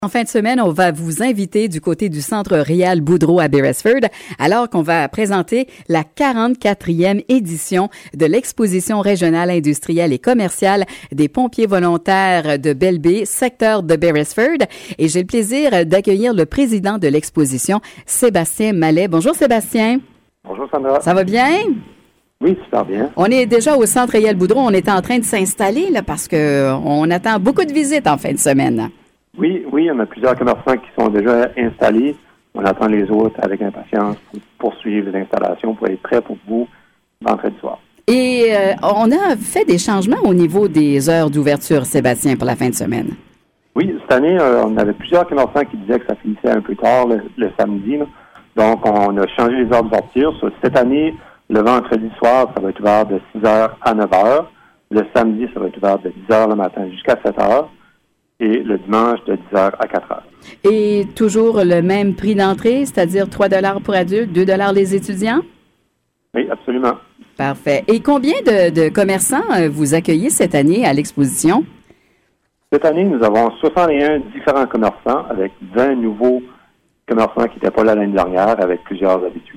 En fin de semaine, on va vous inviter du côté du Centre Réal Boudreau à Beresford, alors qu'on va présenter la 44e édition de l'exposition régionale industrielle et commerciale des pompiers volontaires de Belle-Baie, secteur de Beresford. Et j'ai le plaisir d'accueillir le président de l'exposition, Sébastien Mallet. Bonjour Sébastien. Bonjour Sandra. Ça va bien? Oui, super bien. On est déjà au Centre Réal Boudreau. On est en train de s'installer là parce que on attend beaucoup de visites en fin de semaine. Oui, on a plusieurs commerçants qui sont déjà installés. On attend les autres avec impatience pour poursuivre les installations pour être prêts pour vous vendredi soir. Et on a fait des changements au niveau des heures d'ouverture, Sébastien, pour la fin de semaine. Oui, cette année, on avait plusieurs commerçants qui disaient que ça finissait un peu tard le samedi. Là. Donc, on a changé les heures d'ouverture. Cette année, le vendredi soir, ça va être ouvert de 6h à 9h. Le samedi, ça va être ouvert de 10h le matin jusqu'à 7h. Et le dimanche, de 10h à 4h. Et toujours le même prix d'entrée, c'est-à-dire 3 $ pour adultes, 2 $ les étudiants? Oui, absolument. Parfait. Et combien de commerçants vous accueillez cette année à l'exposition? Cette année, nous avons 61 différents commerçants avec 20 nouveaux commerçants qui n'étaient pas là l'année dernière avec plusieurs habitudes.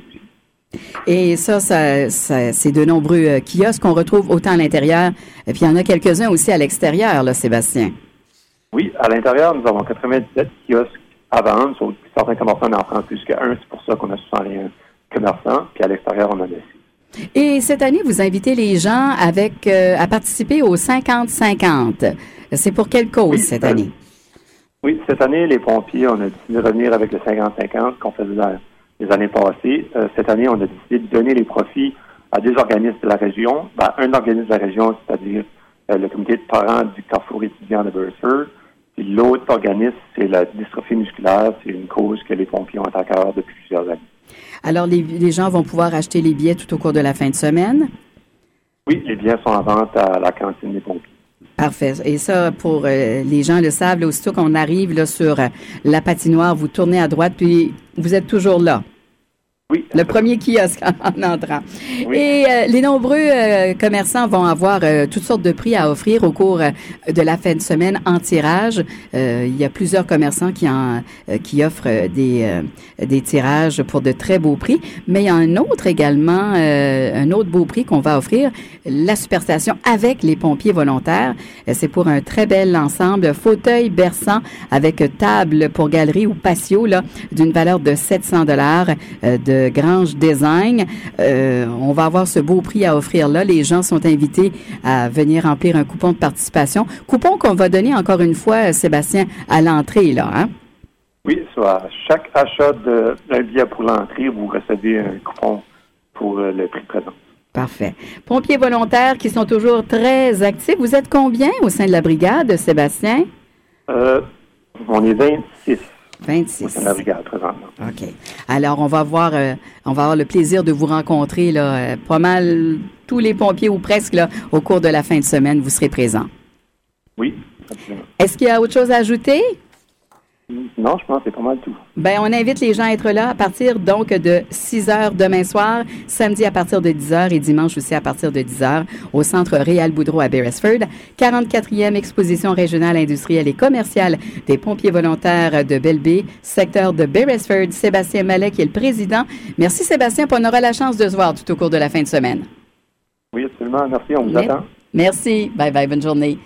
Et ça c'est de nombreux kiosques qu'on retrouve autant à l'intérieur, et puis il y en a quelques-uns aussi à l'extérieur, là, Sébastien. Oui, à l'intérieur, nous avons 97 kiosques à vendre. Certains commerçants en prennent plus qu'un. C'est pour ça qu'on a 61 commerçants. Puis à l'extérieur, on en a 6. Et cette année, vous invitez les gens à participer au 50-50. C'est pour quelle cause cette année? Oui, cette année, les pompiers, on a décidé de revenir avec le 50-50 qu'on faisait dans les années passées. Cette année, on a décidé de donner les profits à des organismes de la région. Un organisme de la région, c'est-à-dire le comité de parents du Carrefour étudiant de Beresford. Puis l'autre organisme, c'est la dystrophie musculaire. C'est une cause que les pompiers ont à cœur depuis plusieurs années. Alors, les gens vont pouvoir acheter les billets tout au cours de la fin de semaine? Oui, les billets sont en vente à la cantine des pompiers. Parfait. Et ça, pour les gens le savent, là, aussitôt qu'on arrive là, sur la patinoire, vous tournez à droite, puis vous êtes toujours là. Oui. Le premier kiosque en entrant. Oui. Et les nombreux commerçants vont avoir toutes sortes de prix à offrir au cours de la fin de semaine en tirage. Il y a plusieurs commerçants qui offrent des tirages pour de très beaux prix. Mais il y a un autre également, un autre beau prix qu'on va offrir, la Superstation avec les pompiers volontaires. C'est pour un très bel ensemble, fauteuil berçant avec table pour galerie ou patio là, d'une valeur de 700 $ de Grange Design. On va avoir ce beau prix à offrir là. Les gens sont invités à venir remplir un coupon de participation. Coupon qu'on va donner encore une fois, Sébastien, à l'entrée, là, hein? Oui, soit à chaque achat d'un billet pour l'entrée, vous recevez un coupon pour le prix présent. Parfait. Pompiers volontaires qui sont toujours très actifs. Vous êtes combien au sein de la brigade, Sébastien? On est 26. 26. C'est la brigade présentement. OK. Alors, on va avoir le plaisir de vous rencontrer, là, pas mal tous les pompiers ou presque, là, au cours de la fin de semaine, vous serez présents. Oui, absolument. Est-ce qu'il y a autre chose à ajouter? Non, je pense que c'est pas mal tout. Ben, on invite les gens à être là à partir donc de 6h demain soir, samedi à partir de 10h et dimanche aussi à partir de 10h au Centre Réal Boudreau à Beresford. 44e exposition régionale industrielle et commerciale des pompiers volontaires de Belle-Baie, secteur de Beresford. Sébastien Mallet qui est le président. Merci Sébastien, puis on aura la chance de se voir tout au cours de la fin de semaine. Oui, absolument. Merci, on vous attend. Merci. Bye bye, bonne journée.